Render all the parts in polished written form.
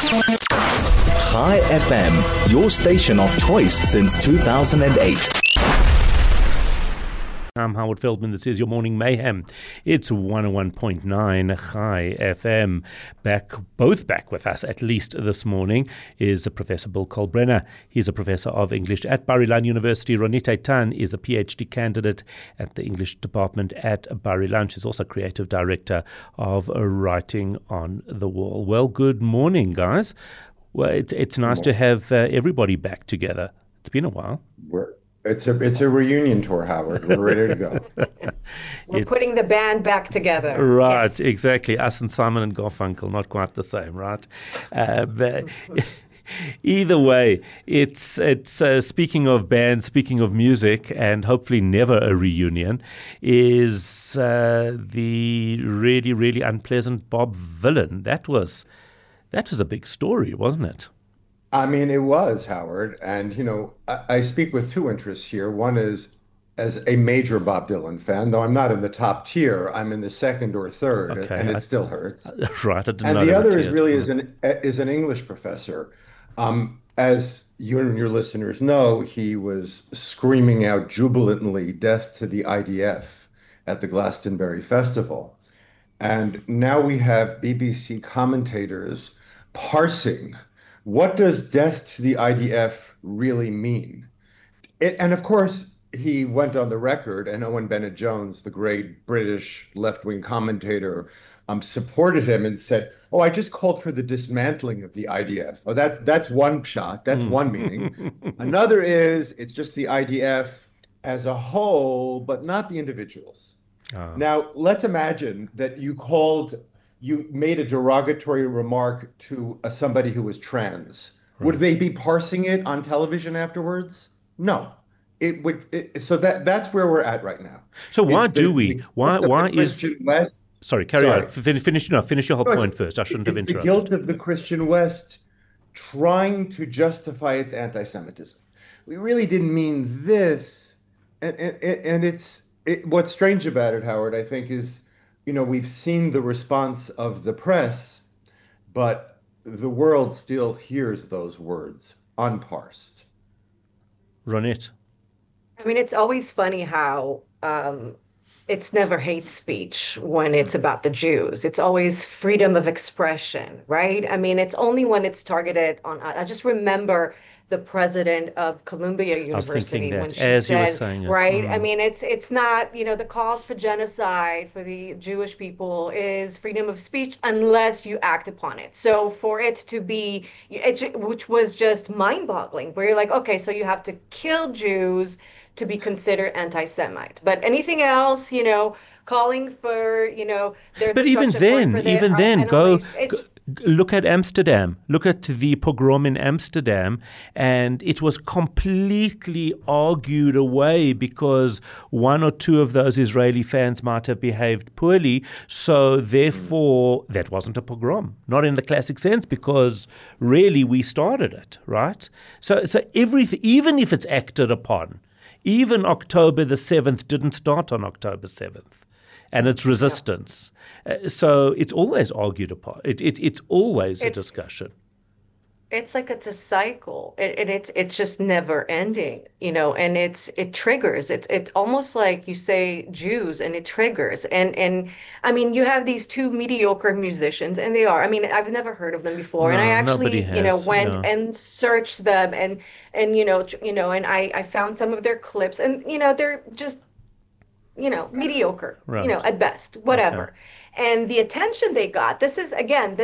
Chai FM, your station of choice since 2008. I'm Howard Feldman. This is your Morning Mayhem. It's 101.9 Chai FM. Both back with us, at least this morning, is Professor Bill Kolbrenner. He's a professor of English at Bar-Ilan University. Ronit Eitan is a PhD candidate at the English department at Bar-Ilan. She's also creative director of Writing on the Wall. Well, good morning, guys. Well, it's nice to have everybody back together. It's been a while. It's a reunion tour, Howard. We're ready to go. We're putting the band back together. Right, yes. Exactly. Us and Simon and Garfunkel, not quite the same, right? But either way, it's speaking of bands, speaking of music, and hopefully never a reunion, is the really, really unpleasant Bob Vylan. That was a big story, wasn't it? I mean, it was, Howard. And, I speak with two interests here. One is as a major Bob Dylan fan, though I'm not in the top tier. I'm in the second or third, and it still hurts. Right. And the other is really as an English professor. As you and your listeners know, he was screaming out jubilantly, "Death to the IDF," at the Glastonbury Festival. And now we have BBC commentators parsing, what does death to the IDF really mean? And of course, he went on the record, and Owen Bennett-Jones, the great British left-wing commentator, supported him and said, "Oh, I just called for the dismantling of the IDF." Oh, that's one shot. That's one meaning. Another is it's just the IDF as a whole, but not the individuals. Now, let's imagine that you made a derogatory remark to somebody who was trans. Right. Would they be parsing it on television afterwards? No. It would. So that's where we're at right now. So why is West? Sorry, carry on. Finish your whole point first. I shouldn't have interrupted. The guilt of the Christian West trying to justify its anti-Semitism. We really didn't mean this, and what's strange about it, Howard, I think, is, we've seen the response of the press, but the world still hears those words unparsed. Ronit. I mean, it's always funny how it's never hate speech when it's about the Jews. It's always freedom of expression, right? I mean, it's only when it's targeted on. I just remember the president of Columbia University when she said, right? I mean, it's not, the cause for genocide for the Jewish people is freedom of speech unless you act upon it. So for it to be, which was just mind-boggling, where you're like, okay, so you have to kill Jews to be considered anti-Semite. But anything else, calling for, their But even then, go look at Amsterdam. Look at the pogrom in Amsterdam, and it was completely argued away because one or two of those Israeli fans might have behaved poorly. So therefore, that wasn't a pogrom, not in the classic sense, because really we started it, right? So everything, even if it's acted upon, even October the 7th didn't start on October 7th. And it's resistance. So it's always argued upon. It's always a discussion. It's like it's a cycle. It's just never ending, and it triggers. It's almost like you say Jews and it triggers. And I mean, you have these two mediocre musicians, and they are. I mean, I've never heard of them before. No, and I actually, went no. and searched them and and I found some of their clips, and they're just mediocre, right. At best, whatever. Okay. And the attention they got, this is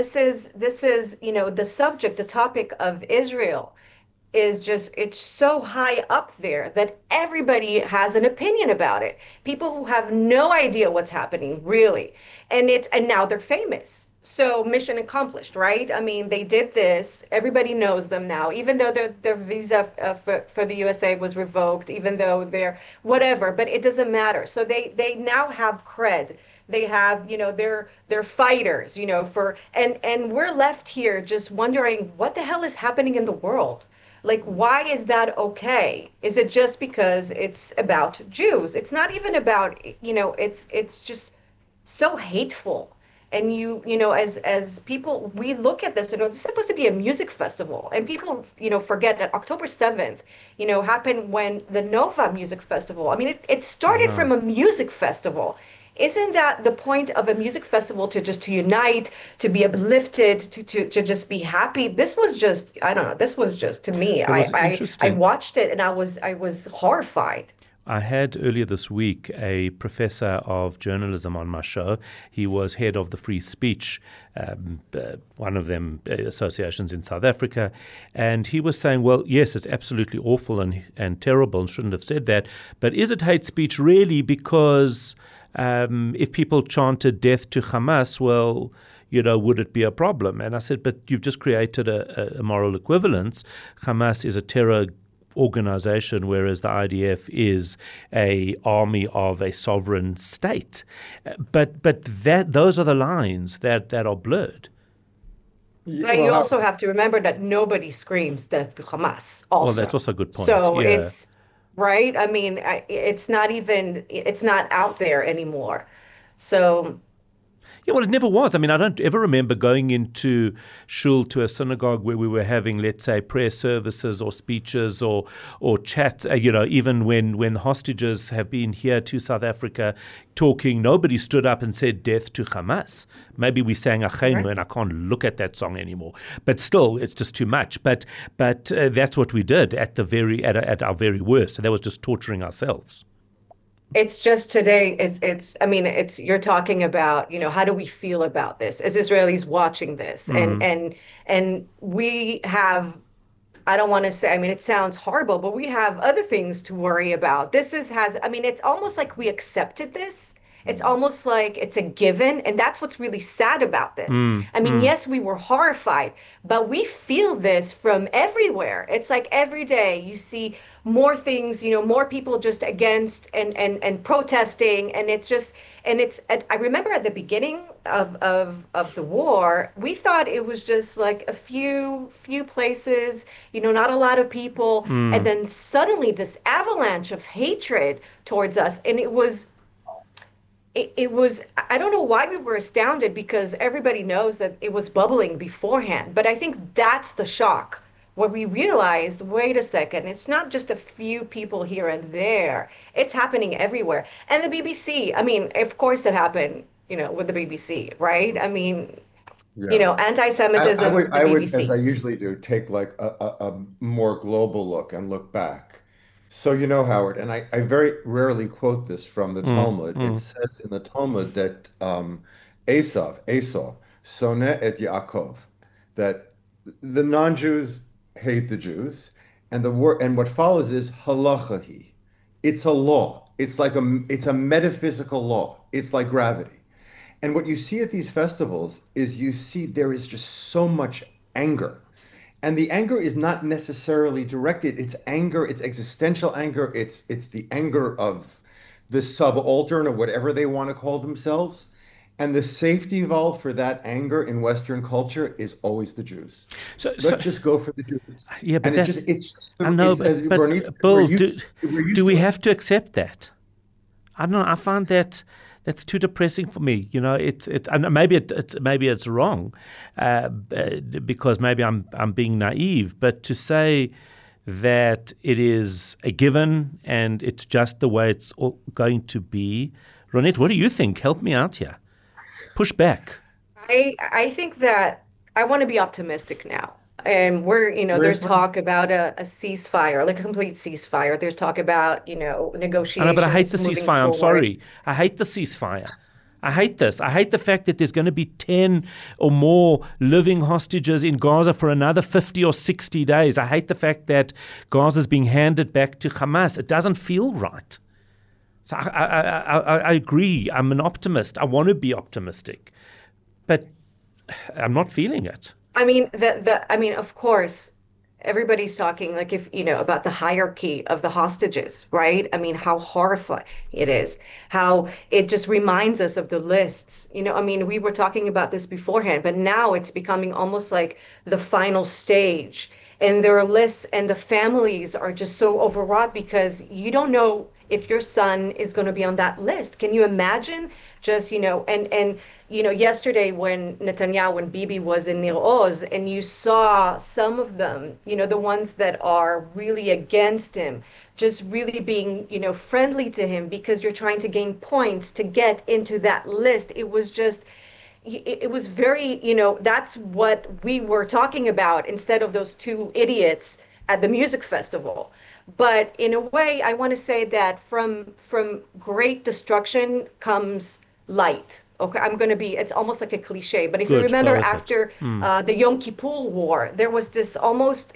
the subject, the topic of Israel is just, it's so high up there that everybody has an opinion about it. People who have no idea what's happening, really. And now they're famous. So mission accomplished, right? I mean, they did this. Everybody knows them now, even though their visa for the USA was revoked, even though they're whatever, but it doesn't matter. So they now have cred. They have, they're fighters, and we're left here just wondering what the hell is happening in the world. Like, why is that okay? Is it just because it's about Jews? It's not even about, it's just so hateful. And as people, we look at this, this is supposed to be a music festival, and people, forget that October 7th, happened when the Nova Music Festival. I mean, it started from a music festival. Isn't that the point of a music festival, to unite, to be uplifted, to just be happy? This was just, I don't know, this was just, to me, I watched it and I was horrified. I had earlier this week a professor of journalism on my show. He was head of the Free Speech, one of them associations in South Africa. And he was saying, well, yes, it's absolutely awful and terrible and shouldn't have said that. But is it hate speech really? Because if people chanted death to Hamas, well, would it be a problem? And I said, but you've just created a moral equivalence. Hamas is a terror organization, whereas the IDF is a army of a sovereign state. But those are the lines that are blurred. But you also have to remember that nobody screams death to Hamas also. Well, that's also a good point. So it's right. I mean, it's not out there anymore. So. Yeah, well, it never was. I mean, I don't ever remember going into shul, to a synagogue, where we were having, let's say, prayer services or speeches or chat. Even when hostages have been here to South Africa talking, nobody stood up and said death to Hamas. Maybe we sang Achenu, and I can't look at that song anymore. But still, it's just too much. But that's what we did at our very worst. So that was just torturing ourselves. It's just today, you're talking about, how do we feel about this as Israelis watching this? Mm-hmm. And we have, I don't want to say, it sounds horrible, but we have other things to worry about. It's almost like we accepted this. It's almost like it's a given. And that's what's really sad about this. Yes, we were horrified, but we feel this from everywhere. It's like every day you see more things, more people just against and protesting. And I remember at the beginning of the war, we thought it was just like a few places, not a lot of people. And then suddenly this avalanche of hatred towards us. And it was, I don't know why we were astounded, because everybody knows that it was bubbling beforehand. But I think that's the shock, where we realized, wait a second, it's not just a few people here and there. It's happening everywhere. And the BBC, of course it happened, with the BBC, right? Anti-Semitism, I would, as I usually do, take like a more global look and look back. So, Howard, and I very rarely quote this from the Talmud. It says in the Talmud that Esau, soneh et Yaakov, that the non-Jews hate the Jews, and what follows is halachahi. It's a law. It's a metaphysical law. It's like gravity. And what you see at these festivals is there is just so much anger. And the anger is not necessarily directed. It's anger, it's existential anger. It's the anger of the subaltern or whatever they want to call themselves. And the safety valve for that anger in Western culture is always the Jews. Let's just go for the Jews. Yeah, but Bill, do we have to accept that? I don't know. I find that's too depressing for me. Maybe it's wrong, because maybe I'm being naive. But to say that it is a given and it's just the way it's going to be, Ronit, what do you think? Help me out here. Push back. I think that I want to be optimistic now. And there's talk about a ceasefire, like a complete ceasefire. There's talk about, negotiations. I know, but I hate the ceasefire. Forward. I'm sorry. I hate the ceasefire. I hate this. I hate the fact that there's going to be 10 or more living hostages in Gaza for another 50 or 60 days. I hate the fact that Gaza is being handed back to Hamas. It doesn't feel right. So I agree. I'm an optimist. I want to be optimistic, but I'm not feeling it. Of course, everybody's talking about the hierarchy of the hostages, right? How horrifying it is, how it just reminds us of the lists. We were talking about this beforehand, but now it's becoming almost like the final stage. And there are lists, and the families are just so overwrought because you don't know if your son is going to be on that list. Can you imagine just, yesterday when Bibi was in Nir Oz, and you saw some of them, the ones that are really against him, just really being, friendly to him because you're trying to gain points to get into that list. It was very, that's what we were talking about instead of those two idiots at the music festival. But in a way, I want to say that from great destruction comes light. Okay, it's almost like a cliche, but if you remember after the Yom Kippur War, there was this almost,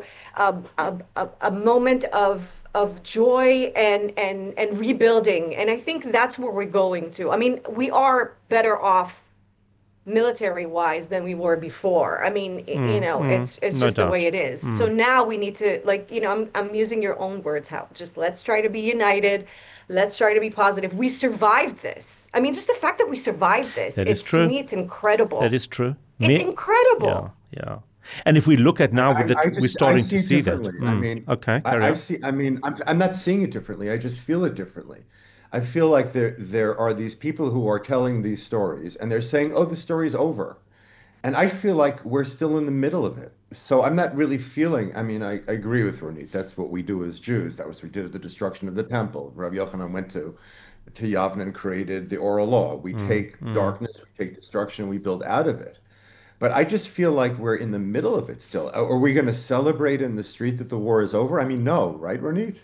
a moment of joy and rebuilding. And I think that's where we're going to. I mean, we are better off military-wise than we were before. I mean, it's no just doubt. The way it is. So now we need to, I'm using your own words, Hal. Just let's try to be united. Let's try to be positive. We survived this. I mean, just the fact that we survived this, to me, it's incredible. That is true. It's incredible. Yeah. And if we look at now, we're starting to see that. I mean, okay, I'm not seeing it differently. I just feel it differently. I feel like there are these people who are telling these stories and they're saying, oh, the story's over. And I feel like we're still in the middle of it. So I'm not really feeling, I agree with Ronit. That's what we do as Jews. That was what we did at the destruction of the temple. Rabbi Yochanan went to Yavne and created the oral law. We take darkness, we take destruction, we build out of it. But I just feel like we're in the middle of it still. Are we going to celebrate in the street that the war is over? I mean, no, right, Ronit?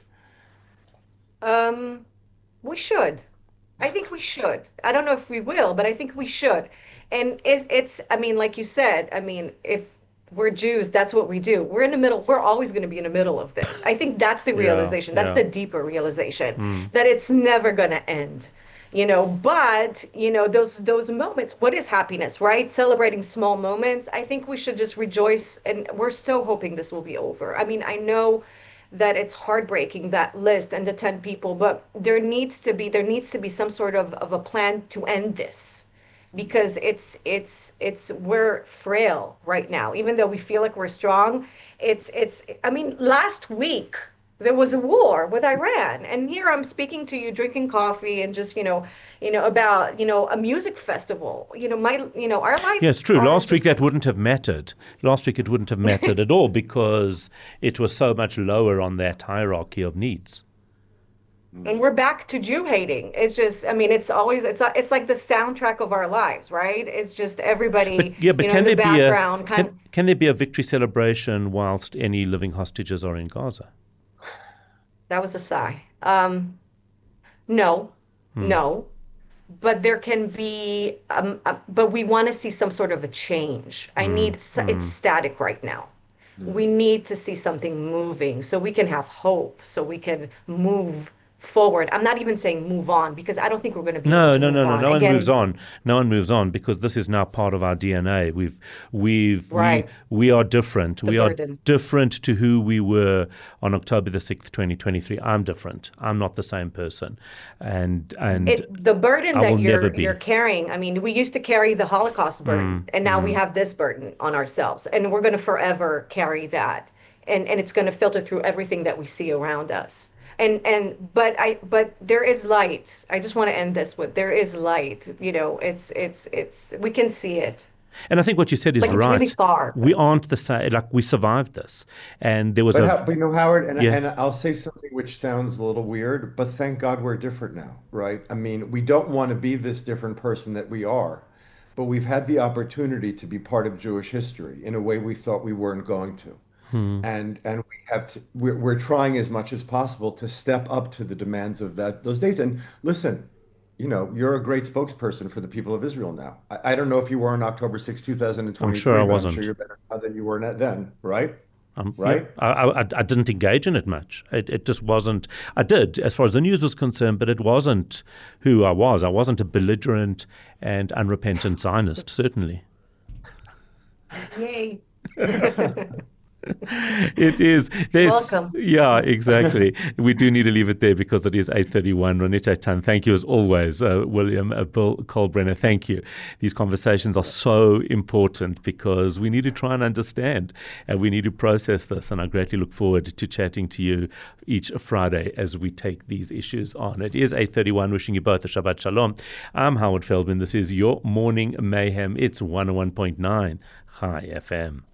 We should. I think we should. I don't know if we will, but I think we should. And it's like you said, if we're Jews, that's what we do. We're in the middle. We're always going to be in the middle of this. I think that's the realization. That's the deeper realization that it's never going to end. But those moments, what is happiness, right? Celebrating small moments. I think we should just rejoice, and we're so hoping this will be over. I mean, I know that it's heartbreaking, that list and the 10 people, but there needs to be some sort of a plan to end this, because we're frail right now. Even though we feel like we're strong, last week there was a war with Iran, and here I'm speaking to you, drinking coffee, and just about a music festival. Our life. Yeah, it's true. Last week that wouldn't have mattered. Last week it wouldn't have mattered at all because it was so much lower on that hierarchy of needs. And we're back to Jew hating. It's just, it's always, it's like the soundtrack of our lives, right? It's just everybody. But can there be can there be a victory celebration whilst any living hostages are in Gaza? That was a sigh. No. But there can be, but we want to see some sort of a change. It's static right now. We need to see something moving so we can have hope, so we can move forward. I'm not even saying move on, because I don't think we're going to be able to move on. No one moves on. No one moves on, because this is now part of our DNA. We are different. We are different to who we were on October the 6th, 2023. I'm different. I'm not the same person. And the burden that you're carrying, we used to carry the Holocaust burden, and now we have this burden on ourselves, and we're going to forever carry that. And it's going to filter through everything that we see around us. But there is light. I just want to end this with, there is light. It's we can see it. And I think what you said is right. It's really far. We aren't the same. We survived this, and there was Howard, and I'll say something which sounds a little weird, but thank God we're different now, right? We don't want to be this different person that we are, but we've had the opportunity to be part of Jewish history in a way we thought we weren't going to. And we're trying as much as possible to step up to the demands of those days. And listen, you're a great spokesperson for the people of Israel now. I don't know if you were on October 6, 2023. I'm sure I wasn't. I'm sure you're better now than you were then, right? Right? Yeah, I didn't engage in it much. It just wasn't. I did, as far as the news was concerned, but it wasn't who I was. I wasn't a belligerent and unrepentant Zionist, certainly. Yay. It is. Welcome. Yeah, exactly. We do need to leave it there because it is 8:31. Ronita Tan, thank you as always. William, Bill Kolbrenner, thank you. These conversations are so important because we need to try and understand and we need to process this. And I greatly look forward to chatting to you each Friday as we take these issues on. It is 8:31. Wishing you both a Shabbat Shalom. I'm Howard Feldman. This is your Morning Mayhem. It's 101.9 Chai FM.